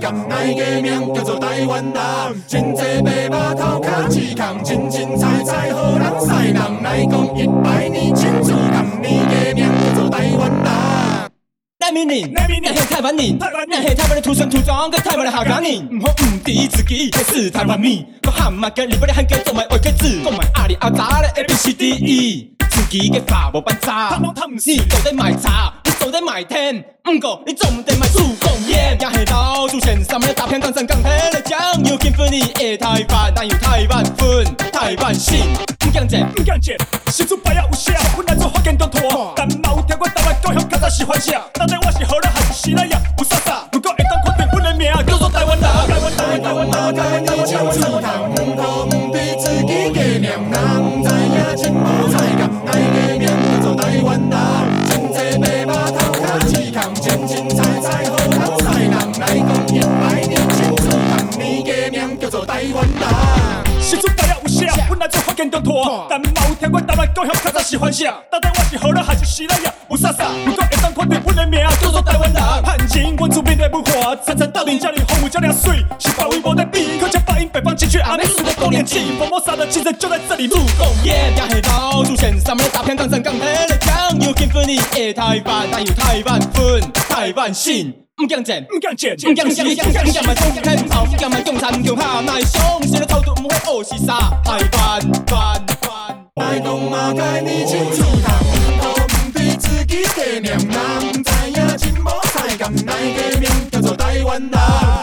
港，那个名叫做台湾人。真济白马头壳刺空，真真彩彩好人赛人。来讲100年真自强，你个名叫做台湾人。 难民人，那是台湾人，那是台湾的土生土长，跟台湾的下岗人。唔好唔知自己是台湾米，我喊嘛跟日本的汉格做埋外个字，讲埋阿里阿杂的 ABCDE， 自己嘅法无办差，你都在卖茶，你都在卖天，唔过你总得卖助攻业，也系老祖先上面的大片钢针钢铁来讲，有金分你的台湾，但有台湾分，台湾心，唔讲这， 唔讲这，时出白也有写，本来做福建东拖，但嘛有听过台湾高雄较早是反写，到底我是荷兰还是西南亚，有啥啥，不过会当确定阮的名叫做台湾人，台湾人，台湾人，台湾人，真自强，唔好唔对自己的名，人知影真无彩感，那个名叫做台湾人，真济白马头壳刺空，真真彩彩好人赛人，来讲100年真自强，你的名叫做台湾人。时出白也有写，本来做福建东拖，但嘛有听过台湾高雄较早是反写，到底我是荷兰还是西南亚，有啥啥，不过会当确定阮的名叫做台湾人。汉人原住民的文化，层层到顶，遮尔丰富，遮尔水，是别位无得比。可将八音北方进去，阿美族的高年级，福摩沙的精神就在这里。 主攻业也是老祖先上面的大片钢针钢铁来讲，有金分你的台湾，但有台湾分，台湾心。唔讲正， 唔讲正， 唔讲是，唔讲嘛中间跑，唔讲嘛共产共下乃上，谁的头都唔会学是啥？台湾， 来讲嘛，该你真自强，唔好唔对自己的名，人知影真无彩感，那个名叫做台湾人。